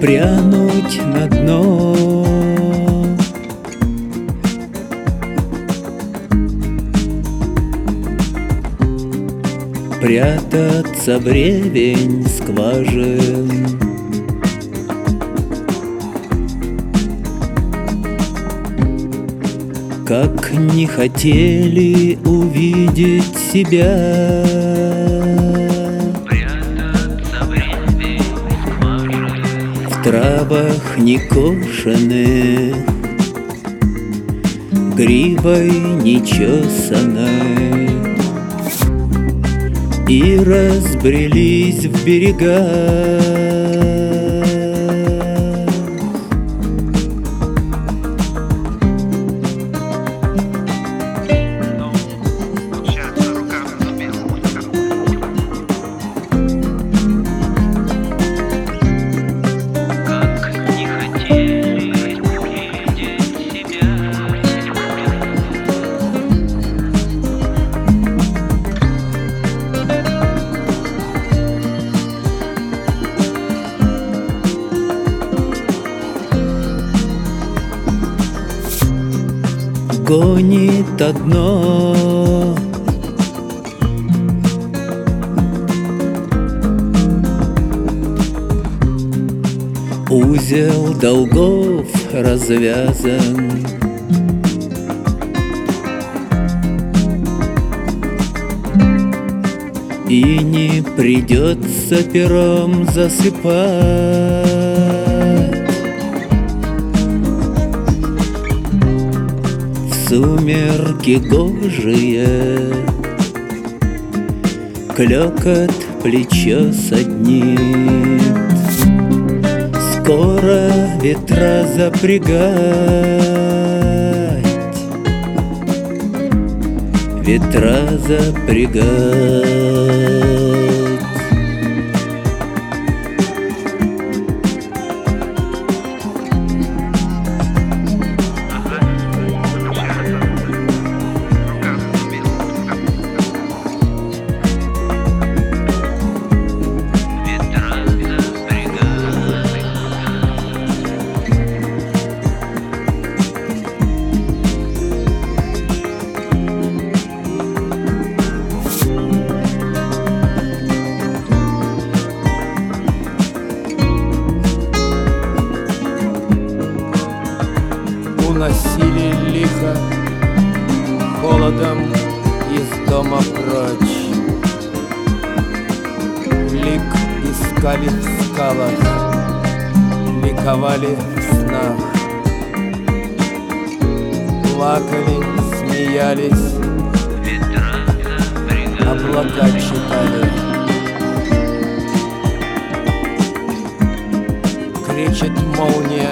прянуть на дно. Прятаться в ревень скважин. Как не хотели увидеть себя. Прятаться в ревень скважин. В травах некошенных, гривой нечесанной, и разбрелись в берега. Гонит одно. Узел долгов развязан. И не придется пером засыпать. Сумерки гожие, клёкот плечо саднит. Скоро ветра запрягать, ветра запрягать. Уносили лихо холодом из дома прочь. Лик искали в скалах, ликовали в снах. Плакали, смеялись, облака читали. Кричит молния,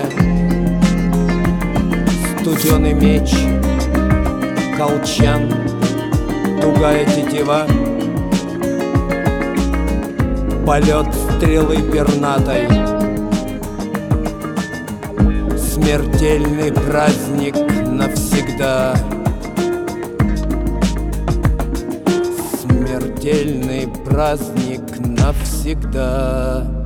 студеный меч, колчан, тугая тетива, полет стрелы пернатой. Смертельный праздник навсегда. Смертельный праздник навсегда.